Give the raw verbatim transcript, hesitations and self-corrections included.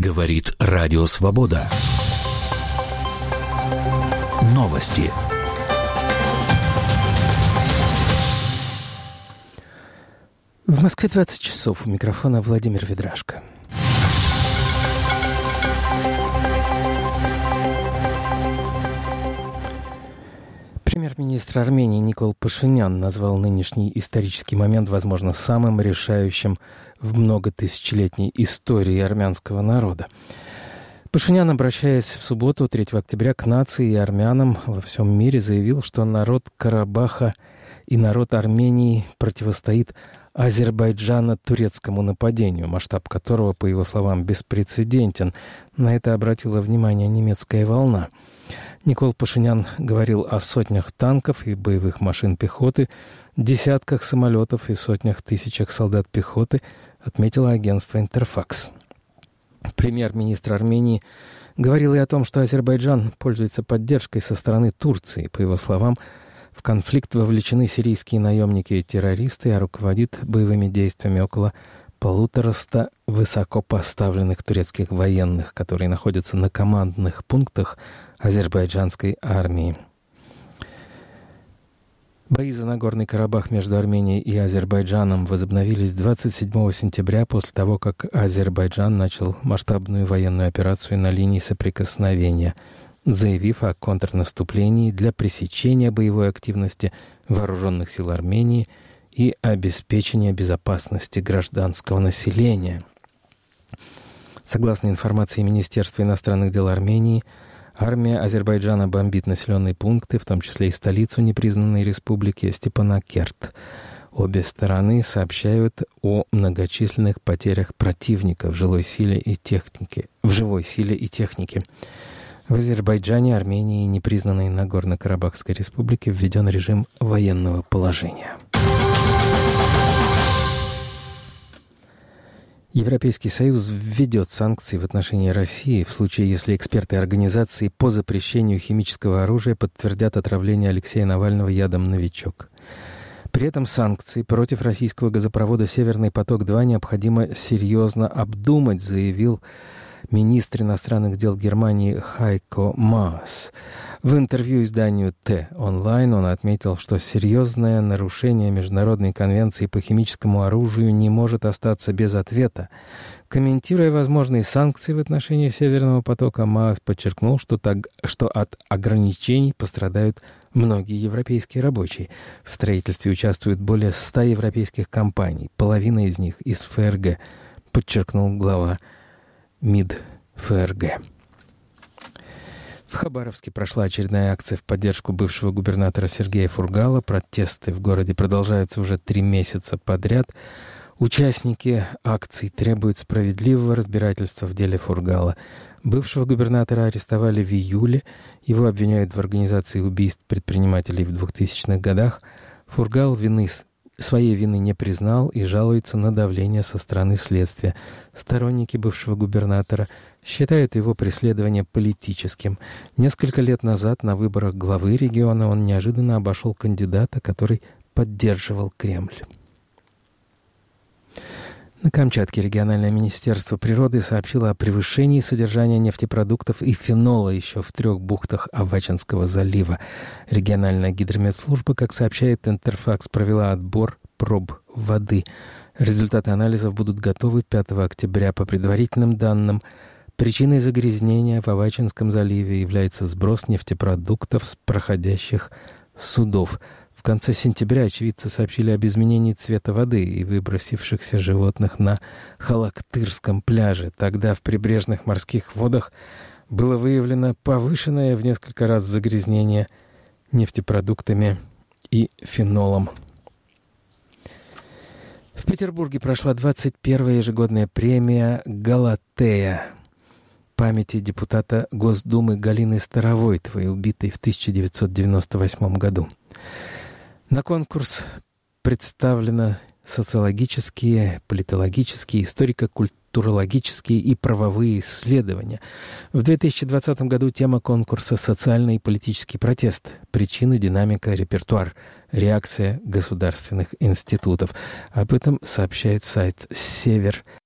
Говорит Радио Свобода. Новости. В Москве двадцать часов. У микрофона Владимир Ведрашко. Премьер-министр Армении Никол Пашинян назвал нынешний исторический момент, возможно, самым решающим в многотысячелетней истории армянского народа. Пашинян, обращаясь в субботу, третьего октября, к нации и армянам во всем мире, заявил, что народ Карабаха и народ Армении противостоит Азербайджано-турецкому нападению, масштаб которого, по его словам, беспрецедентен. На это обратила внимание немецкая волна. Никол Пашинян говорил о сотнях танков и боевых машин пехоты, десятках самолетов и сотнях тысячах солдат пехоты, отметило агентство «Интерфакс». Премьер-министр Армении говорил и о том, что Азербайджан пользуется поддержкой со стороны Турции. По его словам, в конфликт вовлечены сирийские наемники и террористы, а руководит боевыми действиями около полутораста высокопоставленных турецких военных, которые находятся на командных пунктах азербайджанской армии. Бои за Нагорный Карабах между Арменией и Азербайджаном возобновились двадцать седьмого сентября после того, как Азербайджан начал масштабную военную операцию на линии соприкосновения, заявив о контрнаступлении для пресечения боевой активности вооруженных сил Армении и обеспечения безопасности гражданского населения. Согласно информации Министерства иностранных дел Армении, армия Азербайджана бомбит населенные пункты, в том числе и столицу непризнанной республики Степанакерт. Обе стороны сообщают о многочисленных потерях противника в жилой силе и технике. В живой силе и технике. В Азербайджане, Армении и непризнанной Нагорно-Карабахской республике введен режим военного положения. Европейский Союз введет санкции в отношении России в случае, если эксперты организации по запрещению химического оружия подтвердят отравление Алексея Навального ядом «Новичок». При этом санкции против российского газопровода «Северный поток-два» необходимо серьезно обдумать, заявил министр иностранных дел Германии Хайко Маас. В интервью изданию Т-онлайн он отметил, что серьезное нарушение Международной конвенции по химическому оружию не может остаться без ответа. Комментируя возможные санкции в отношении «Северного потока», Маас подчеркнул, что, так, что от ограничений пострадают многие европейские рабочие. В строительстве участвуют более ста европейских компаний, половина из них из ФРГ, подчеркнул глава МИД ФРГ. В Хабаровске прошла очередная акция в поддержку бывшего губернатора Сергея Фургала. Протесты в городе продолжаются уже три месяца подряд. Участники акций требуют справедливого разбирательства в деле Фургала. Бывшего губернатора арестовали в июле. Его обвиняют в организации убийств предпринимателей в двухтысячных годах. Фургал вины Своей вины не признал и жалуется на давление со стороны следствия. Сторонники бывшего губернатора считают его преследование политическим. Несколько лет назад на выборах главы региона он неожиданно обошел кандидата, который поддерживал Кремль. На Камчатке региональное министерство природы сообщило о превышении содержания нефтепродуктов и фенола еще в трех бухтах Авачинского залива. Региональная гидрометслужба, как сообщает Интерфакс, провела отбор проб воды. Результаты анализов будут готовы пятого октября. По предварительным данным, причиной загрязнения в Авачинском заливе является сброс нефтепродуктов с проходящих судов. В конце сентября очевидцы сообщили об изменении цвета воды и выбросившихся животных на Халактырском пляже. Тогда в прибрежных морских водах было выявлено повышенное в несколько раз загрязнение нефтепродуктами и фенолом. В Петербурге прошла двадцать первая ежегодная премия «Галатея» памяти депутата Госдумы Галины Старовойтовой, убитой в тысяча девятьсот девяносто восьмом году. На конкурс представлены социологические, политологические, историко-культурологические и правовые исследования. В две тысячи двадцатом году тема конкурса «Социальный и политический протест. Причины, динамика, репертуар. Реакция государственных институтов». Об этом сообщает сайт «Север